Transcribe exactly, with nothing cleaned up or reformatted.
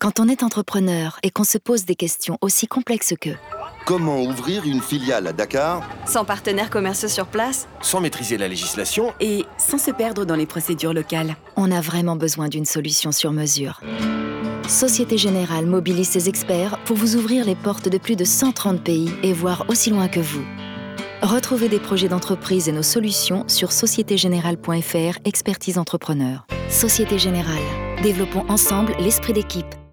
Quand on est entrepreneur et qu'on se pose des questions aussi complexes que comment ouvrir une filiale à Dakar sans partenaires commerciaux sur place, sans maîtriser la législation et sans se perdre dans les procédures locales, on a vraiment besoin d'une solution sur mesure. Société Générale mobilise ses experts pour vous ouvrir les portes de plus de cent trente pays et voir aussi loin que vous. Retrouvez des projets d'entreprise et nos solutions sur société générale point f r, expertise entrepreneur. Société Générale. Développons ensemble l'esprit d'équipe.